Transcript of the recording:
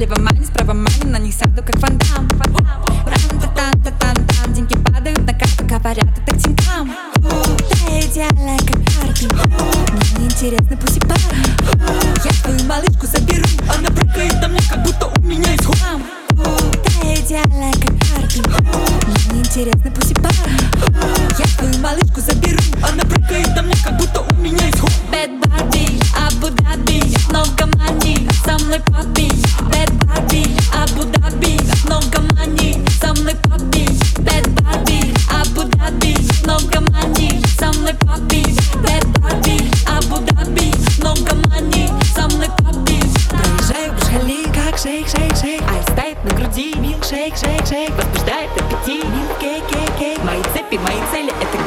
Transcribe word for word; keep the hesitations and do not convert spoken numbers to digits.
Слева мани, справа мани, на них сяду как фонтан. Тан-та-тан-та-тан-тан, деньги падают на карту, говорят это к деньгам. Ты идеальная как Барби, мне интересны пусть и парни. Я твою малышку заберу, она прыгает на мне, как будто у меня есть хлам. Ты идеальная как Барби, мне интересны пусть и парни. Я твою малышку заберу, она прыгает на мне, как будто у меня есть хлам. Bad Barbie, Абу-Даби, много мани, со мной папи. Bad Barbie, Абу-Даби, много мани, со мной папи. Bad Barbie, Абу-Даби, много мани, со мной папи. Bad Barbie, Абу-Даби, много мани, со мной папи. Проезжаю Бурдж-Халиф, как шейк, шейк, шейк. Айс стоит на груди, милк, шейк, шейк, шейк. Возбуждает аппетит, милк, кейк, кейк, кейк. Мои цепи, мои цели, это